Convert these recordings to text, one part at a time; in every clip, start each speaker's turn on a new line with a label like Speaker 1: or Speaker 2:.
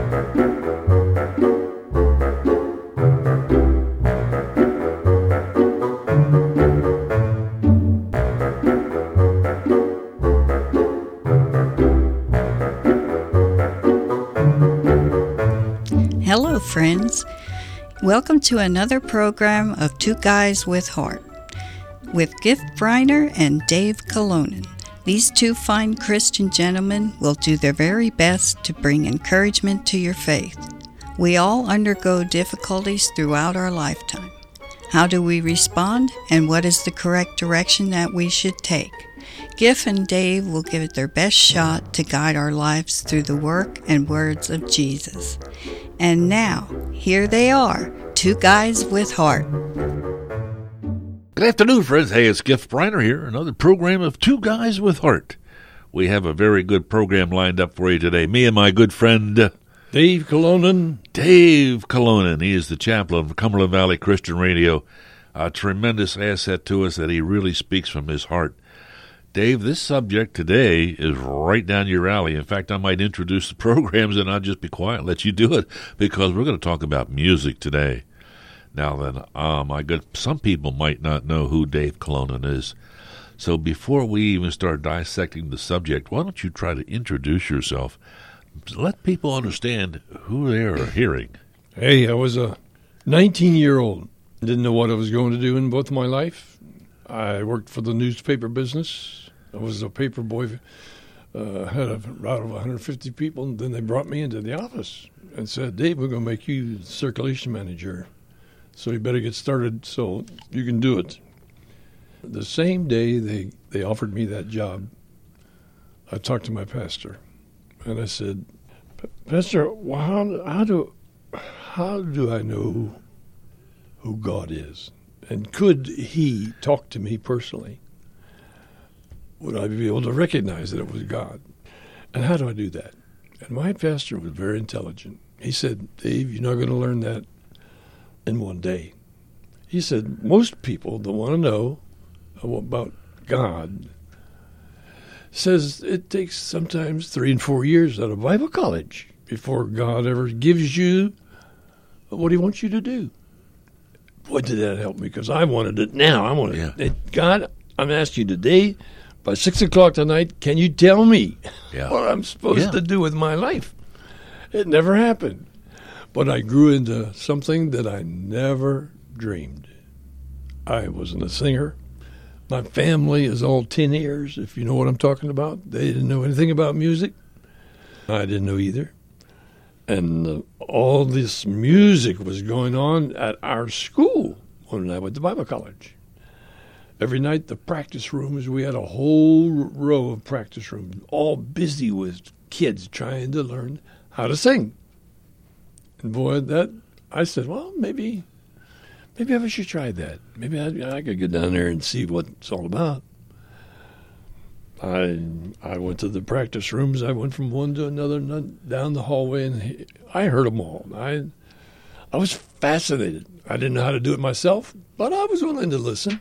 Speaker 1: Hello, friends. Welcome to another program of Two Guys with Heart with Gift Briner and Dave Colonen. These two fine Christian gentlemen will do their very best to bring encouragement to your faith. We all undergo difficulties throughout our lifetime. How do we respond, and what is the correct direction that we should take? Giff and Dave will give it their best shot to guide our lives through the work and words of Jesus. And now, here they are, Two Guys with Heart.
Speaker 2: Good afternoon, friends. Hey, it's Gift Briner here, another program of Two Guys with Heart. We have a very good program lined up for you today. Me and my good friend
Speaker 3: Dave Colonen.
Speaker 2: Dave Colonen. He is the chaplain of Cumberland Valley Christian Radio. A tremendous asset to us that he really speaks from his heart. Dave, this subject today is right down your alley. In fact, I might introduce the programs and I'll just be quiet and let you do it, because we're going to talk about music today. Now then, some people might not know who Dave Colonen is. So before we even start dissecting the subject, why don't you try to introduce yourself? Let people understand who they are hearing.
Speaker 3: Hey, I was a 19-year-old. Didn't know what I was going to do in both my life. I worked for the newspaper business. I was a paper boy, had a route of 150 people, and then they brought me into the office and said, Dave, we're going to make you circulation manager, so you better get started so you can do it. The same day they offered me that job, I talked to my pastor, and I said, Pastor, how do I know who God is? And could he talk to me personally? Would I be able to recognize that it was God? And how do I do that? And my pastor was very intelligent. He said, Dave, you're not going to learn that in one day. He said, most people that want to know about God says it takes sometimes 3 and 4 years at a Bible college before God ever gives you what he wants you to do. Boy, did that help me, because I wanted it now. I wanted it. God, I'm asking you today, by 6 o'clock tonight, can you tell me what I'm supposed to do with my life? It never happened. But I grew into something that I never dreamed. I wasn't a singer. My family is all tin ears, if you know what I'm talking about. They didn't know anything about music. I didn't know either. And all this music was going on at our school when I went to Bible college. Every night, the practice rooms, we had a whole row of practice rooms, all busy with kids trying to learn how to sing. And boy, I said, well, maybe I should try that. Maybe I could get down there and see what it's all about. I went to the practice rooms. I went from one to another down the hallway, and I heard them all. I was fascinated. I didn't know how to do it myself, but I was willing to listen.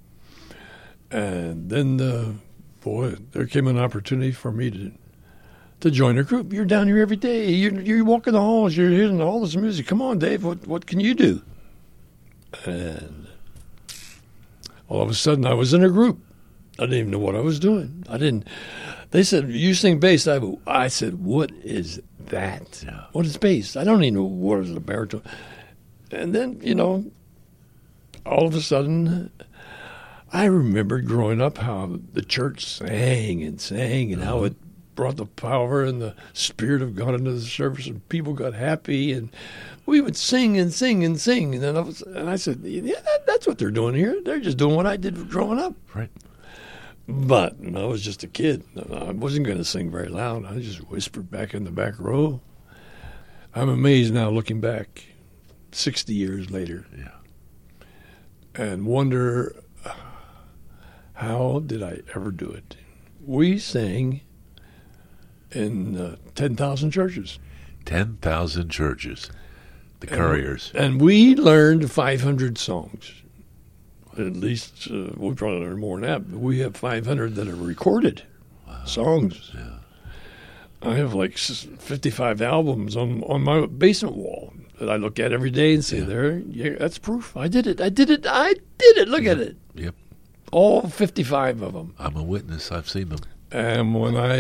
Speaker 3: And then, there came an opportunity for me to join a group. You're down here every day. You're walking the halls. You're hearing all this music. Come on, Dave. What can you do? And all of a sudden, I was in a group. I didn't even know what I was doing. They said, you sing bass. I said, what is that? Yeah. What is bass? I don't even know what is a baritone. And then, all of a sudden, I remembered growing up how the church sang and how it brought the power and the Spirit of God into the service, and people got happy, and we would sing and sing and sing. And then I said, that's what they're doing here. They're just doing what I did growing up.
Speaker 2: Right.
Speaker 3: But I was just a kid. I wasn't going to sing very loud. I just whispered back in the back row. I'm amazed now, looking back 60 years later, and wonder, how did I ever do it? We sang in 10,000 churches.
Speaker 2: 10,000 churches. The Couriers.
Speaker 3: And we learned 500 songs. At least we probably learned more than that. But we have 500 that are recorded songs. Yeah. I have like 55 albums on my basement wall that I look at every day and say, that's proof. I did it. Look at it.
Speaker 2: Yep.
Speaker 3: All 55 of them.
Speaker 2: I'm a witness. I've seen them.
Speaker 3: And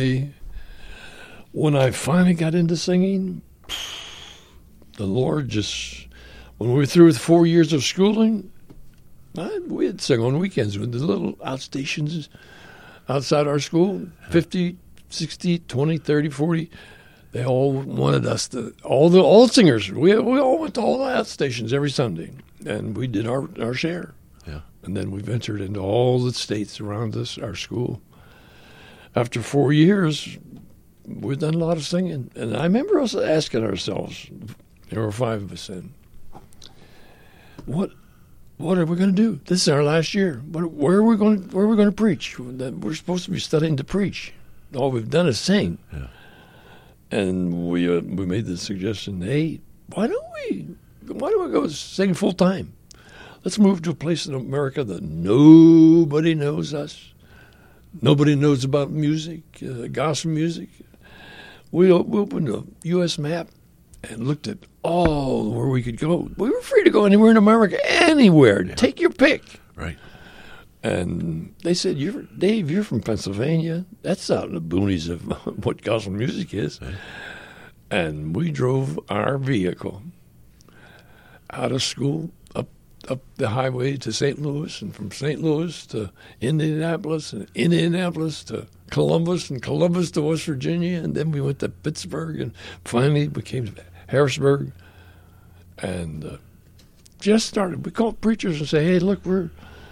Speaker 3: when I finally got into singing, the Lord just, when we were through with 4 years of schooling, we'd sing on weekends with the little outstations outside our school, 50, 60, 20, 30, 40. They all wanted us to, all the singers, we all went to all the outstations every Sunday, and we did our share.
Speaker 2: Yeah.
Speaker 3: And then we ventured into all the states around us, our school. After 4 years, we've done a lot of singing. And I remember us asking ourselves, there were 5 of us then, what are we going to do? This is our last year. Where are we going to preach? We're supposed to be studying to preach. All we've done is sing.
Speaker 2: Yeah.
Speaker 3: And we made the suggestion, hey, why don't we go sing full time? Let's move to a place in America that nobody knows us. Nobody knows about music, gospel music. We opened a U.S. map and looked at all where we could go. We were free to go anywhere in America, anywhere. Yeah. Take your pick.
Speaker 2: Right.
Speaker 3: And they said, Dave, you're from Pennsylvania. That's out in the boonies of what gospel music is. Right. And we drove our vehicle out of school, up the highway to St. Louis, and from St. Louis to Indianapolis, and Indianapolis to Columbus, and Columbus to West Virginia, and then we went to Pittsburgh, and finally we came to Harrisburg, and just started. We called preachers and say, hey, look, we're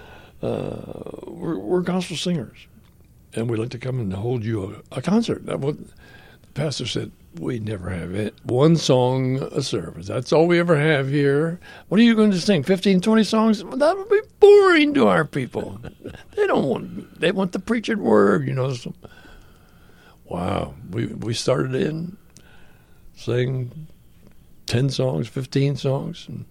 Speaker 3: gospel singers, and we'd like to come and hold you a concert. That what the pastor said. We never have it. One song a service. That's all we ever have here. What are you going to sing? 15, 20 songs? Well, that would be boring to our people. They want the preached word, you know. So, wow. We started in, sang 10 songs, 15 songs, and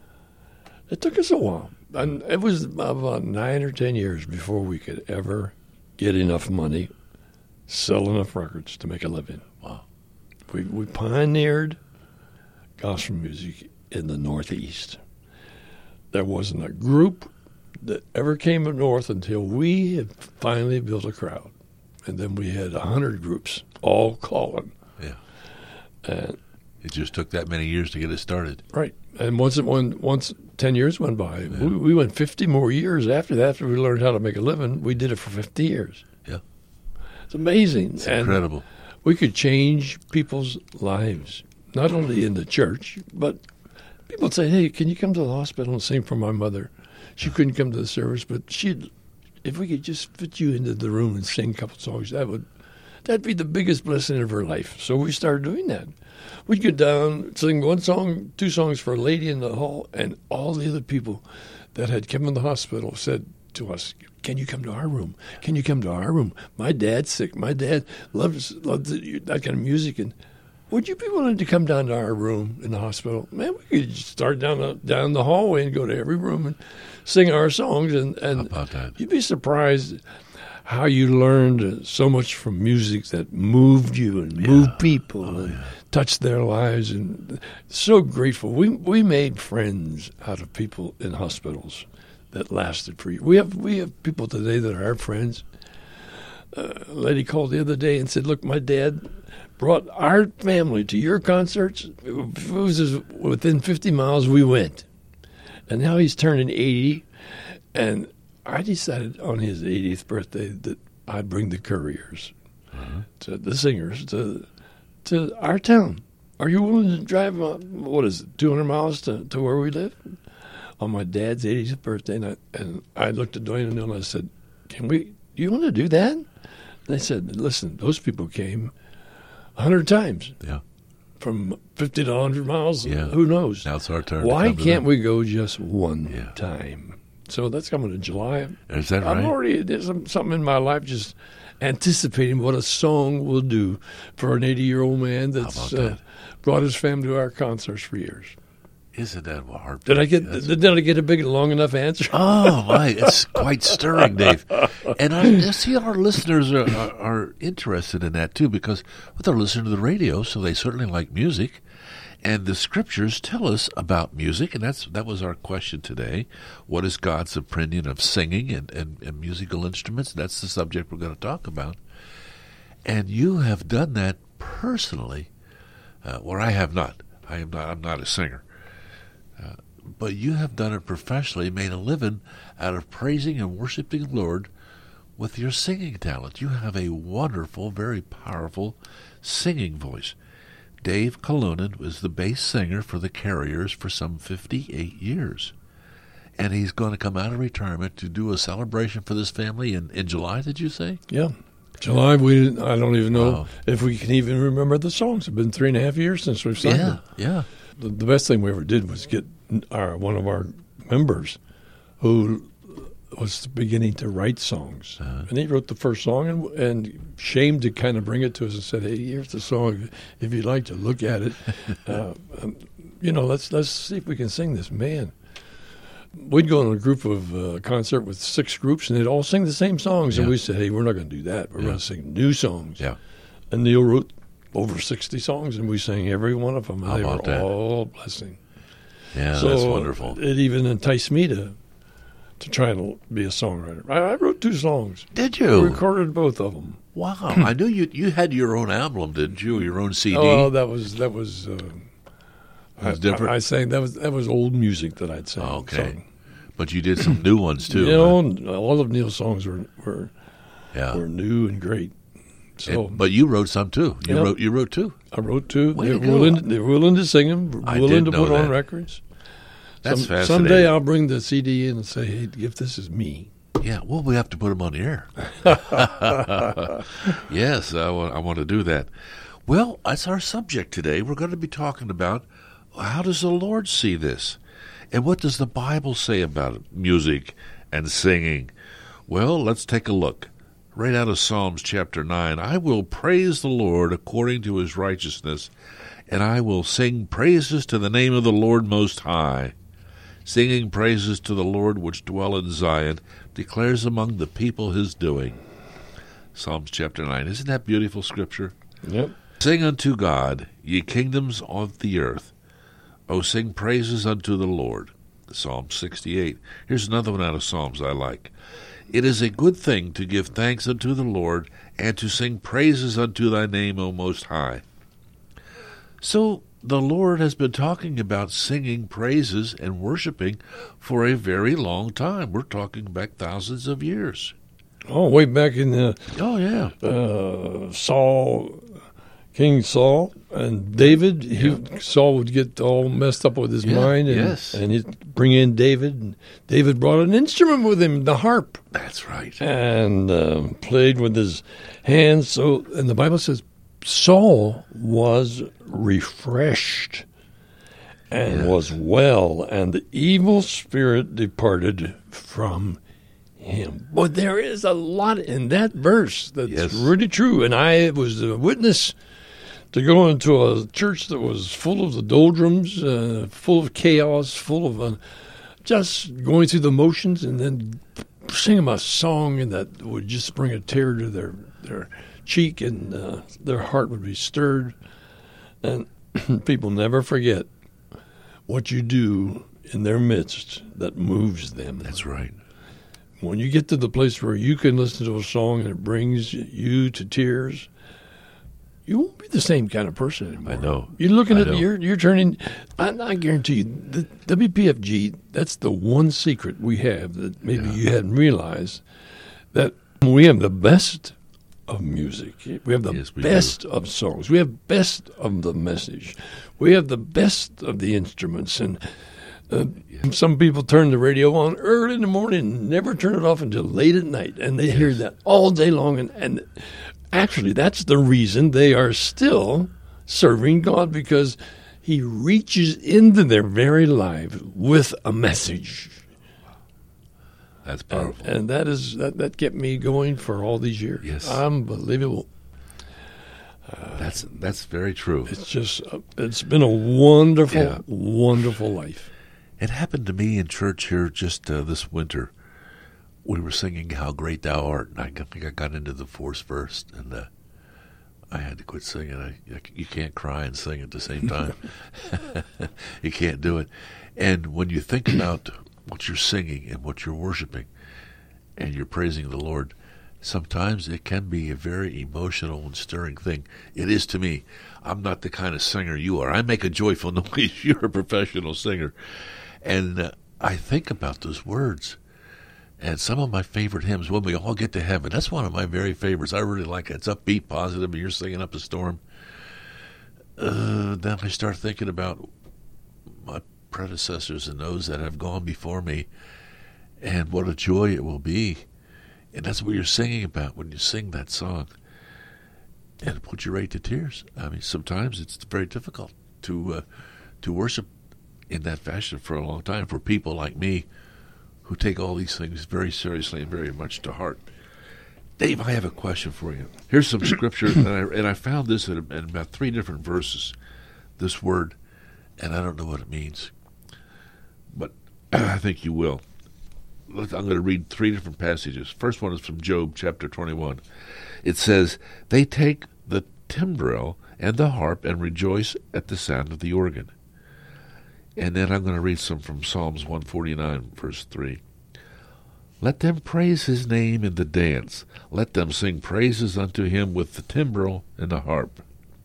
Speaker 3: it took us a while. And it was about 9 or 10 years before we could ever get enough money, sell enough records to make a living.
Speaker 2: Wow.
Speaker 3: We pioneered gospel music in the Northeast. There wasn't a group that ever came up north until we had finally built a crowd. And then we had 100 groups all calling.
Speaker 2: Yeah.
Speaker 3: And
Speaker 2: it just took that many years to get it started.
Speaker 3: Right. And once 10 years went by, we went 50 more years after that. After we learned how to make a living, we did it for 50 years.
Speaker 2: Yeah.
Speaker 3: It's amazing.
Speaker 2: It's incredible.
Speaker 3: We could change people's lives, not only in the church, but people would say, hey, can you come to the hospital and sing for my mother? She couldn't come to the service, but if we could just fit you into the room and sing a couple songs, that'd be the biggest blessing of her life. So we started doing that. We'd get down, sing 1 song, 2 songs for a lady in the hall, and all the other people that had come in the hospital said to us, can you come to our room? Can you come to our room? My dad's sick. My dad loves that kind of music. And would you be willing to come down to our room in the hospital? Man, we could start down the hallway and go to every room and sing our songs. And
Speaker 2: how about that?
Speaker 3: You'd be surprised how you learned so much from music that moved you and moved people and touched their lives. And so grateful. We made friends out of people in hospitals that lasted for you. We have people today that are our friends. A lady called the other day and said, look, my dad brought our family to your concerts. If it was within 50 miles, we went. And now he's turning 80. And I decided on his 80th birthday that I'd bring the couriers, to the singers, to our town. Are you willing to drive, 200 miles to where we live? On my dad's 80th birthday, and I looked at Dwayne and Neil and I said, do you want to do that? And they said, listen, those people came 100 times.
Speaker 2: Yeah.
Speaker 3: From 50 to 100 miles,
Speaker 2: yeah.
Speaker 3: Who knows?
Speaker 2: Now it's our turn.
Speaker 3: Why can't we go just one time? So that's coming in July.
Speaker 2: Is that right?
Speaker 3: There's something in my life just anticipating what a song will do for an 80-year-old man that's brought his family to our concerts for years.
Speaker 2: Isn't that heartbreaking?
Speaker 3: Did I get a big, long enough answer?
Speaker 2: Oh, my, it's quite stirring, Dave. And I see our listeners are interested in that, too, because they're listening to the radio, so they certainly like music. And the scriptures tell us about music, and that was our question today. What is God's opinion of singing and musical instruments? That's the subject we're going to talk about. And you have done that personally, where I have not. I'm not a singer. But you have done it professionally, made a living out of praising and worshiping the Lord with your singing talent. You have a wonderful, very powerful singing voice. Dave Colonen was the bass singer for the Carriers for some 58 years. And he's going to come out of retirement to do a celebration for this family in July, did you say?
Speaker 3: Yeah. July, I don't even know if we can even remember the songs. It's been 3.5 years since we've sung them.
Speaker 2: Yeah.
Speaker 3: The best thing we ever did was get one of our members who was beginning to write songs. And he wrote the first song and shamed to kind of bring it to us and said, hey, here's the song. If you'd like to look at it, let's see if we can sing this. Man, we'd go on a group of concert with 6 groups, and they'd all sing the same songs. And we said, hey, we're not going to do that. We're going to sing new songs.
Speaker 2: Yeah.
Speaker 3: And Neil wrote over 60 songs, and we sang every one of them.
Speaker 2: How
Speaker 3: they
Speaker 2: about
Speaker 3: were
Speaker 2: that?
Speaker 3: all blessing.
Speaker 2: Yeah,
Speaker 3: So
Speaker 2: that's wonderful.
Speaker 3: It even enticed me to try to be a songwriter. I wrote 2 songs.
Speaker 2: Did you?
Speaker 3: Recorded both of them.
Speaker 2: Wow. I knew you had your own album, didn't you? Your own CD?
Speaker 3: Oh, that was
Speaker 2: different?
Speaker 3: I sang that was old music that I'd sang.
Speaker 2: Okay. But you did some new ones too.
Speaker 3: All of Neil's songs were new and great. So,
Speaker 2: but you wrote some too. You wrote 2.
Speaker 3: I wrote 2.
Speaker 2: Way to
Speaker 3: They're willing to sing them.
Speaker 2: I
Speaker 3: Willing to
Speaker 2: didn't know
Speaker 3: put on
Speaker 2: that.
Speaker 3: records.
Speaker 2: That's fascinating.
Speaker 3: Someday I'll bring the CD in and say, hey, if this is me.
Speaker 2: Yeah, well, we have to put them on the air. Yes, I want to do that. Well, that's our subject today. We're going to be talking about how does the Lord see this? And what does the Bible say about music and singing? Well, let's take a look. Right out of Psalms chapter 9, I will praise the Lord according to his righteousness, and I will sing praises to the name of the Lord Most High. Singing praises to the Lord which dwell in Zion, declares among the people his doing. Psalms chapter 9. Isn't that beautiful scripture?
Speaker 3: Yep.
Speaker 2: Sing unto God, ye kingdoms of the earth. O sing praises unto the Lord. Psalm 68. Here's another one out of Psalms I like. It is a good thing to give thanks unto the Lord, and to sing praises unto thy name, O Most High. So the Lord has been talking about singing praises and worshiping for a very long time. We're talking back thousands of years.
Speaker 3: Oh, way back in the King Saul and David. Saul would get all messed up with his mind, and he'd bring in David. And David brought an instrument with him, the harp.
Speaker 2: That's right.
Speaker 3: And played with his hands. So, and the Bible says Saul was refreshed and was well, and the evil spirit departed from him. But there is a lot in that verse that's really true. And I was a witness to go into a church that was full of the doldrums, full of chaos, full of just going through the motions, and then sing them a song that would just bring a tear to their cheek, and their heart would be stirred. And people never forget what you do in their midst that moves them.
Speaker 2: That's right.
Speaker 3: When you get to the place where you can listen to a song and it brings you to tears, you won't be the same kind of person anymore.
Speaker 2: I know.
Speaker 3: You're looking at you're turning. I guarantee you, the WPFG. That's the one secret we have that maybe you hadn't realized, that we have the best of music. We have the best of songs. We have best of the message. We have the best of the instruments. And some people turn the radio on early in the morning and never turn it off until late at night, and they hear that all day long. And actually, that's the reason they are still serving God, because he reaches into their very life with a message.
Speaker 2: That's powerful.
Speaker 3: And that kept me going for all these years.
Speaker 2: Yes.
Speaker 3: Unbelievable.
Speaker 2: That's very true.
Speaker 3: It's just, it's been a wonderful,
Speaker 2: Yeah.
Speaker 3: wonderful life.
Speaker 2: It happened to me in church here just this winter. We were singing "How Great Thou Art," and I think I got into the fourth verse, and I had to quit singing. You can't cry and sing at the same time. You can't do it. And when you think about what you're singing and what you're worshiping, and you're praising the Lord, sometimes it can be a very emotional and stirring thing. It is to me. I'm not the kind of singer you are. I make a joyful noise. You're a professional singer. And I think about those words. And some of my favorite hymns, "When We All Get to Heaven," that's one of my very favorites. I really like it. It's upbeat, positive, and you're singing up a storm. Then I start thinking about my predecessors and those that have gone before me, and what a joy it will be. And that's what you're singing about when you sing that song. And it puts you right to tears. I mean, sometimes it's very difficult to worship in that fashion for a long time for people like me who take all these things very seriously and very much to heart. Dave, I have a question for you. Here's some scripture, and I found this in about 3 different verses, this word, and I don't know what it means, but I think you will. I'm going to read 3 different passages. First one is from Job chapter 21. It says, "They take the timbrel and the harp and rejoice at the sound of the organ." And then I'm going to read some from Psalms 149, verse 3. "Let them praise his name in the dance. Let them sing praises unto him with the timbrel and the harp."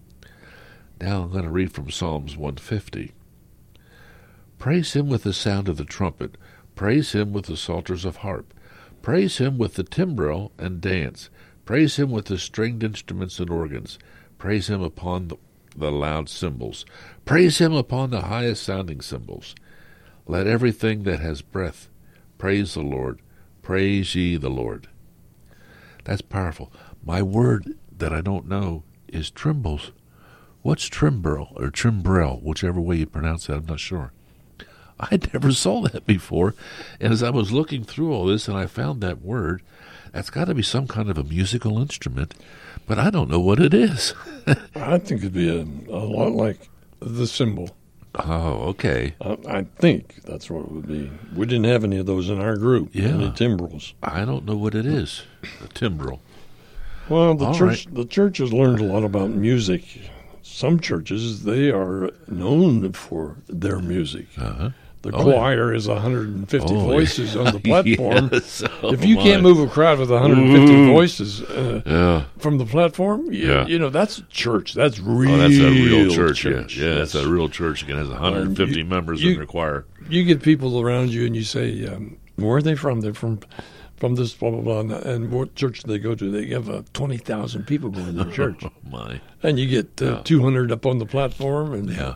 Speaker 2: Now I'm going to read from Psalms 150. "Praise him with the sound of the trumpet. Praise him with the psalters of harp. Praise him with the timbrel and dance. Praise him with the stringed instruments and organs. Praise him upon the loud cymbals. Praise him upon the highest sounding cymbals. Let everything that has breath praise the Lord. Praise ye the Lord." That's powerful. My word that I don't know is trembles. What's timbrel or timbrel, whichever way you pronounce that, I'm not sure. I never saw that before. And as I was looking through all this and I found that word, that's got to be some kind of a musical instrument, but I don't know what it is.
Speaker 3: I think it'd be a lot like the cymbal.
Speaker 2: Oh, okay.
Speaker 3: I think that's what it would be. We didn't have any of those in our group, any timbrels.
Speaker 2: I don't know what it is, a timbrel.
Speaker 3: Well, the church has learned a lot about music. Some churches, they are known for their music.
Speaker 2: Uh-huh.
Speaker 3: The choir is 150 voices on the platform.
Speaker 2: Yes.
Speaker 3: If you can't move a crowd with 150 voices from the platform, you know, that's church. That's real.
Speaker 2: That's a real church.
Speaker 3: church.
Speaker 2: Yeah, it's a real church. It has 150 members in the choir.
Speaker 3: You get people around you and you say, where are they from? They're from this blah, blah, blah. And what church do they go to? They have 20,000 people going to their church.
Speaker 2: Oh, my.
Speaker 3: And you get 200 up on the platform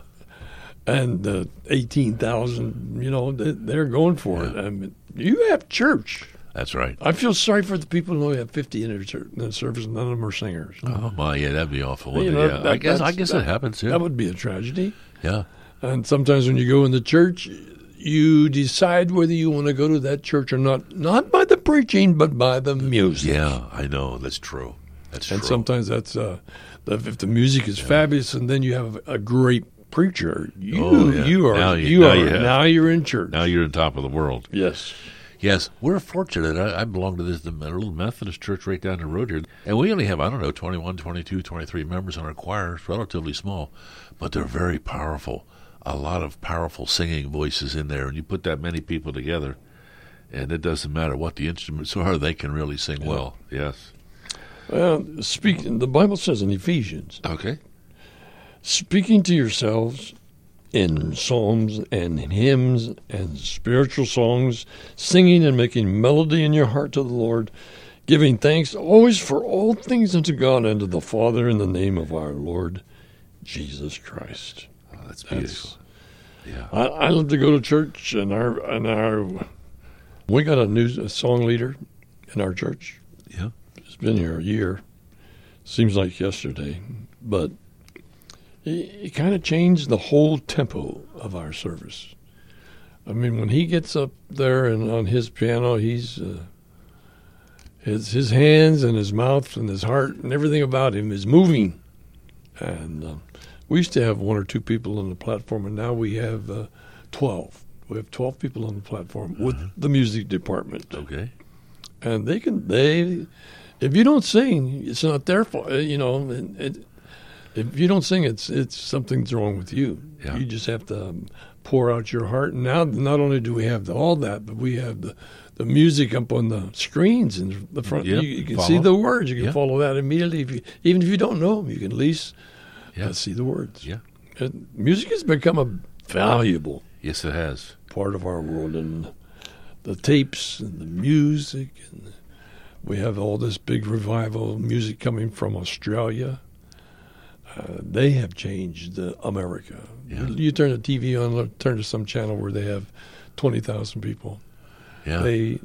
Speaker 3: and 18,000, you know, they're going for it. I mean, you have church.
Speaker 2: That's right.
Speaker 3: I feel sorry for the people who only have 50 in their service, and none of them are singers.
Speaker 2: Oh, my, yeah, that'd be awful.
Speaker 3: You know,
Speaker 2: I guess it happens, yeah.
Speaker 3: That would be a tragedy.
Speaker 2: Yeah.
Speaker 3: And sometimes when you go in the church, you decide whether you want to go to that church or not by the preaching, but by the music.
Speaker 2: Yeah, I know. That's true. That's true.
Speaker 3: And sometimes that's if the music is fabulous, and then you have a great preacher, now you're in church.
Speaker 2: Now you're on top of the world.
Speaker 3: Yes.
Speaker 2: Yes, we're fortunate. I belong to this little Methodist church right down the road here. And we only have, 21, 22, 23 members in our choir. It's relatively small, but they're very powerful. A lot of powerful singing voices in there. And you put that many people together, and it doesn't matter what the instruments are, they can really sing well. Yes.
Speaker 3: Well, the Bible says in Ephesians,
Speaker 2: okay,
Speaker 3: speaking to yourselves in psalms and hymns and spiritual songs, singing and making melody in your heart to the Lord, giving thanks always for all things unto God and to the Father in the name of our Lord Jesus Christ.
Speaker 2: Oh, that's beautiful. Yeah,
Speaker 3: I love to go to church, and we got a song leader in our church.
Speaker 2: Yeah,
Speaker 3: he's been here a year. Seems like yesterday, but he kind of changed the whole tempo of our service. I mean, when he gets up there and on his piano, he's his hands and his mouth and his heart and everything about him is moving. And we used to have 1 or 2 people on the platform, and now we have 12. We have 12 people on the platform with the music department.
Speaker 2: Okay.
Speaker 3: And if you don't sing, it's not their fault. If you don't sing, it's something's wrong with you.
Speaker 2: Yeah.
Speaker 3: You just have to pour out your heart. And now, not only do we have all that, but we have the music up on the screens in the front.
Speaker 2: Yep.
Speaker 3: You can
Speaker 2: Follow.
Speaker 3: see the words. You can
Speaker 2: Yep.
Speaker 3: follow that immediately. Even if you don't know them, you can at least see the words.
Speaker 2: Yeah.
Speaker 3: And music has become a valuable
Speaker 2: Yes, it has.
Speaker 3: part of our world, and the tapes and the music, and we have all this big revival of music coming from Australia. They have changed America.
Speaker 2: Yeah.
Speaker 3: You turn the TV on, turn to some channel where they have 20,000 people.
Speaker 2: Yeah.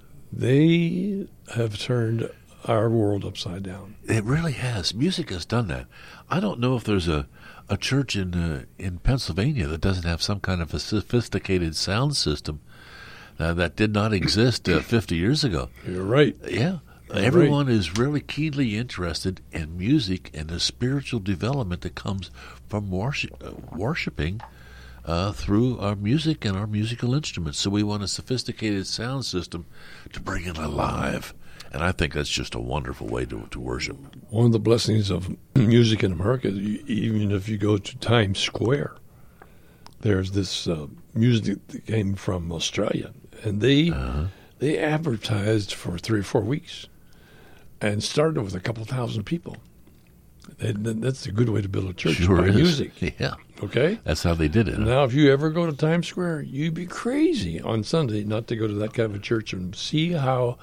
Speaker 3: They have turned our world upside down.
Speaker 2: It really has. Music has done that. I don't know if there's a church in Pennsylvania that doesn't have some kind of a sophisticated sound system that did not exist 50 years ago.
Speaker 3: You're right.
Speaker 2: Yeah. Everyone is really keenly interested in music and the spiritual development that comes from worshiping through our music and our musical instruments. So we want a sophisticated sound system to bring it alive. And I think that's just a wonderful way to worship.
Speaker 3: One of the blessings of music in America, even if you go to Times Square, there's this music that came from Australia. And they advertised for 3 or 4 weeks and started with a couple thousand people. That's a good way to build a church,
Speaker 2: Sure
Speaker 3: by
Speaker 2: is.
Speaker 3: music.
Speaker 2: Yeah.
Speaker 3: Okay?
Speaker 2: That's how they did it.
Speaker 3: Now, if you ever go to Times Square, you'd be crazy on Sunday not to go to that kind of a church and see how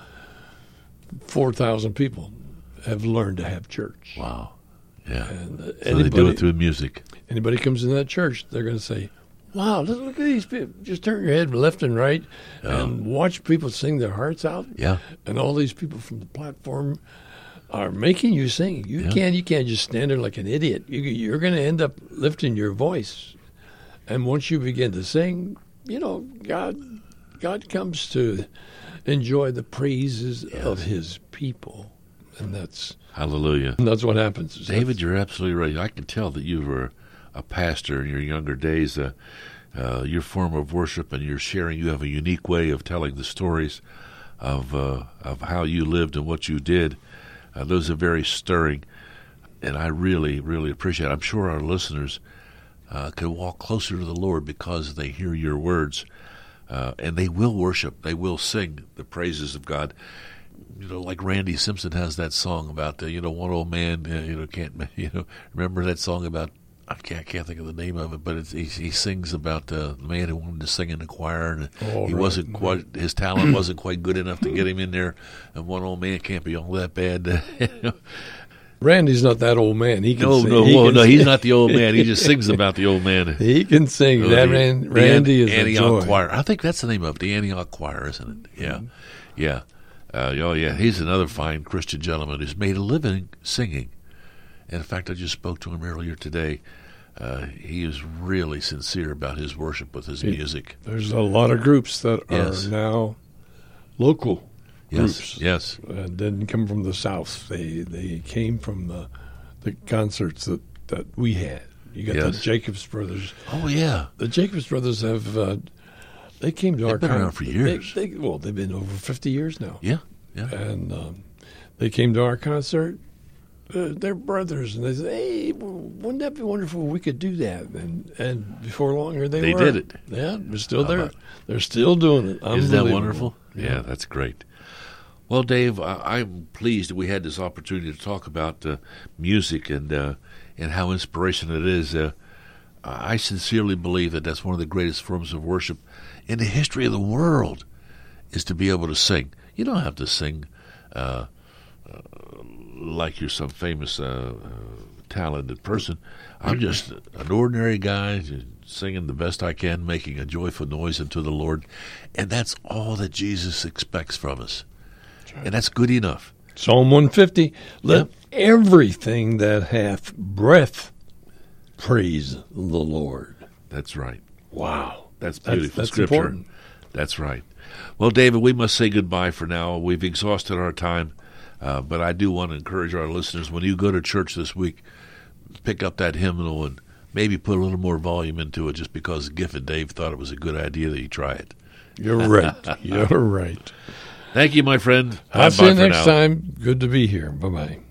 Speaker 3: 4,000 people have learned to have church.
Speaker 2: Wow. Yeah.
Speaker 3: And
Speaker 2: So they do it through music.
Speaker 3: Anybody comes in that church, they're going to say, wow, look at these people. Just turn your head left and right and watch people sing their hearts out.
Speaker 2: Yeah.
Speaker 3: And all these people from the platform are making you sing. You can't just stand there like an idiot. You're going to end up lifting your voice. And once you begin to sing, God comes to enjoy the praises of his people. And that's what happens.
Speaker 2: David, you're absolutely right. I can tell that you were a pastor in your younger days. Your form of worship and your sharing, you have a unique way of telling the stories of how you lived and what you did. Those are very stirring, and I really, really appreciate it. I'm sure our listeners can walk closer to the Lord because they hear your words, and they will worship. They will sing the praises of God. Like Randy Simpson has that song about, one old man, can't, remember that song about, I can't think of the name of it, but he sings about the man who wanted to sing in the choir, and wasn't quite, his talent wasn't quite good enough to get him in there, and one old man can't be all that bad.
Speaker 3: Randy's not that old man. He can sing.
Speaker 2: No, he's not the old man. He just sings about the old man.
Speaker 3: He can sing. Randy is
Speaker 2: Antioch
Speaker 3: a joy.
Speaker 2: Choir. I think that's the name of it, the Antioch Choir, isn't it? Yeah, yeah. He's another fine Christian gentleman who's made a living singing. And in fact, I just spoke to him earlier today. He is really sincere about his worship with his music.
Speaker 3: There's a lot of groups that are now local groups.
Speaker 2: Yes.
Speaker 3: Didn't come from the South. They came from the concerts that we had. You got the Jacobs Brothers.
Speaker 2: Oh, yeah.
Speaker 3: The Jacobs Brothers have, they came to our
Speaker 2: concert. They've been around for years.
Speaker 3: They've been over 50 years now.
Speaker 2: Yeah.
Speaker 3: And they came to our concert. They're brothers, and they said, "Hey, wouldn't that be wonderful if we could do that?" And before long, here they were.
Speaker 2: They did it.
Speaker 3: Yeah, they're still there. They're still doing it.
Speaker 2: Isn't that wonderful? Yeah, that's great. Well, Dave, I'm pleased that we had this opportunity to talk about music and how inspirational it is. I sincerely believe that that's one of the greatest forms of worship in the history of the world, is to be able to sing. You don't have to sing like you're some famous talented person. I'm just an ordinary guy singing the best I can, making a joyful noise unto the Lord, and that's all that Jesus expects from us. And that's good enough.
Speaker 3: Psalm 150, let everything that hath breath praise the Lord.
Speaker 2: That's right.
Speaker 3: Wow.
Speaker 2: That's beautiful
Speaker 3: that's
Speaker 2: scripture.
Speaker 3: Important.
Speaker 2: That's right. Well, David, we must say goodbye for now. We've exhausted our time, but I do want to encourage our listeners, when you go to church this week, pick up that hymnal and maybe put a little more volume into it just because Giff and Dave thought it was a good idea that you try it.
Speaker 3: You're right. You're right.
Speaker 2: Thank you, my friend.
Speaker 3: I'll see you
Speaker 2: Bye for
Speaker 3: next
Speaker 2: now.
Speaker 3: time. Good to be here. Bye-bye.